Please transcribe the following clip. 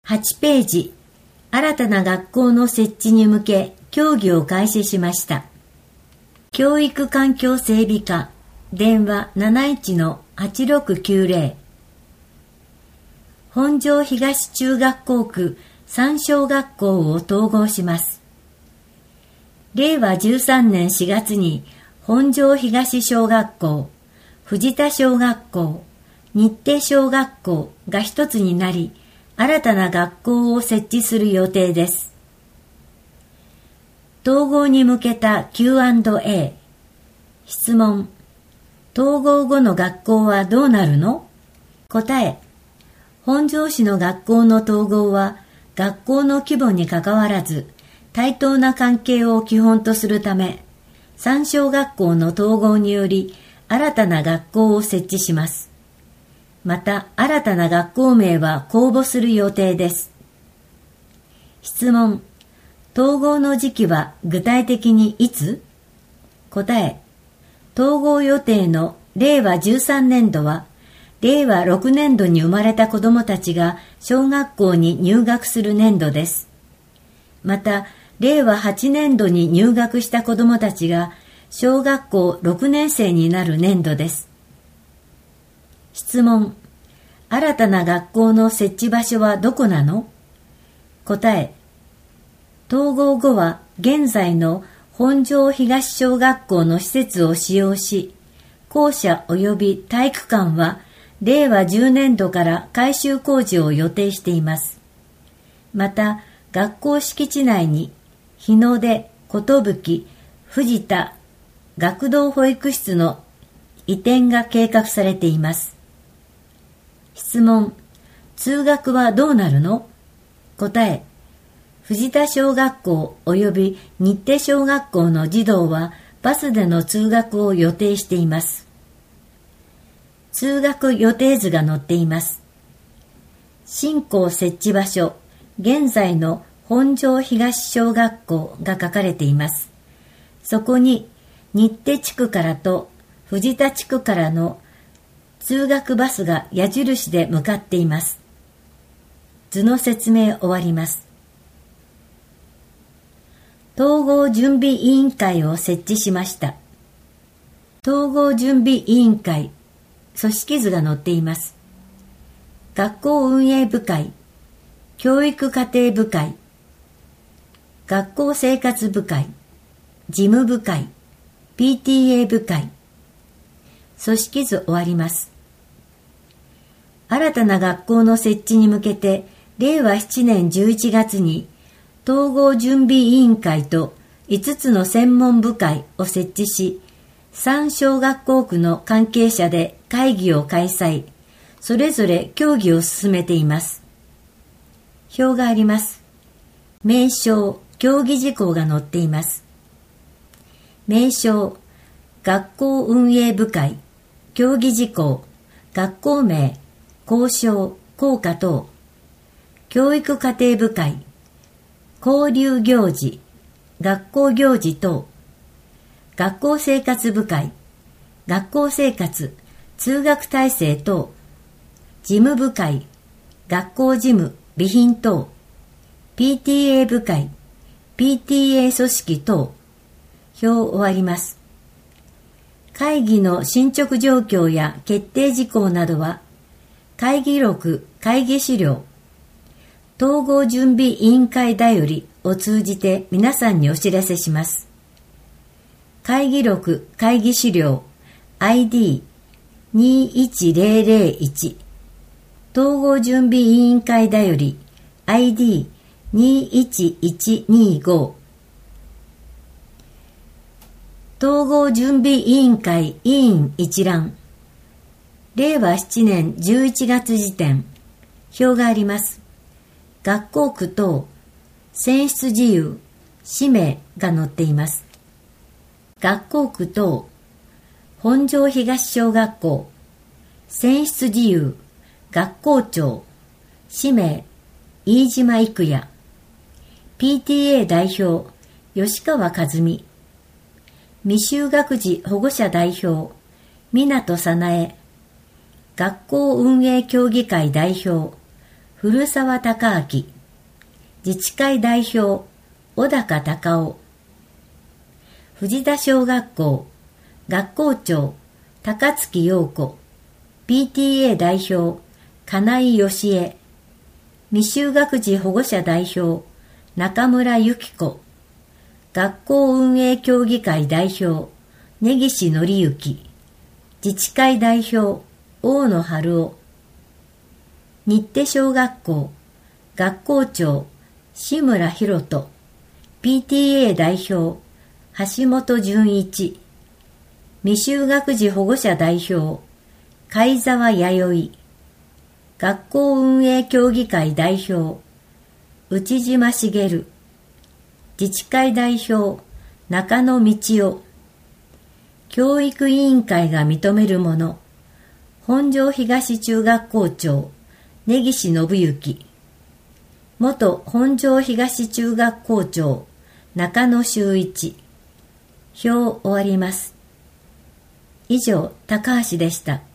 8ページ、新たな学校の設置に向け協議を開始しました。教育環境整備課、電話 71-8690。本庄東中学校区3小学校を統合します。令和13年4月に本庄東小学校、藤田小学校、日手小学校が一つになり、新たな学校を設置する予定です。統合に向けた Q&A。質問。統合後の学校はどうなるの？答え。本庄市の学校の統合は、学校の規模にかかわらず、対等な関係を基本とするため、3小学校の統合により、新たな学校を設置します。また、新たな学校名は公募する予定です。質問。統合の時期は具体的にいつ？答え。統合予定の令和13年度は、令和6年度に生まれた子どもたちが小学校に入学する年度です。また、令和8年度に入学した子どもたちが小学校6年生になる年度です。質問。新たな学校の設置場所はどこなの？答え。統合後は現在の本庄東小学校の施設を使用し、校舎及び体育館は令和10年度から改修工事を予定しています。また、学校敷地内に日の出、ことぶき、藤田、学童保育室の移転が計画されています。質問。通学はどうなるの？答え。藤田小学校及び日手小学校の児童はバスでの通学を予定しています。通学予定図が載っています。新校設置場所、現在の本庄東小学校が書かれています。そこに日手地区からと藤田地区からの通学バスが矢印で向かっています。図の説明終わります。統合準備委員会を設置しました。統合準備委員会、組織図が載っています。学校運営部会、教育家庭部会、学校生活部会、事務部会、PTA 部会。組織図終わります。新たな学校の設置に向けて、令和7年11月に、統合準備委員会と5つの専門部会を設置し、3小学校区の関係者で会議を開催、それぞれ協議を進めています。表があります。名称、協議事項が載っています。名称、学校運営部会、協議事項、学校名、校章、校歌等、教育家庭部会、交流行事、学校行事等、学校生活部会、学校生活、通学体制等、事務部会、学校事務、備品等、PTA 部会、PTA 組織等、表終わります。会議の進捗状況や決定事項などは、会議録、会議資料、統合準備委員会だよりを通じて皆さんにお知らせします。会議録、会議資料 ID21001 統合準備委員会だより ID21125 統合準備委員会委員一覧令和7年11月時点表があります。学校区等選出自由氏名が載っています。学校区等本庄東小学校選出自由学校長氏名飯島育也 PTA 代表吉川和美未就学児保護者代表湊早苗学校運営協議会代表古澤孝明。自治会代表、小高隆夫。藤田小学校、学校長、高槻陽子。PTA 代表、金井義恵。未就学児保護者代表、中村由紀子。学校運営協議会代表、根岸則之。自治会代表、大野春夫。新手小学校、学校長、志村博人。PTA 代表、橋本純一。未就学児保護者代表、貝沢弥生。学校運営協議会代表、内島茂。自治会代表、中野道夫。教育委員会が認めるもの、本庄東中学校長、根岸信之。元本庄東中学校長、中野修一。表終わります。以上、高橋でした。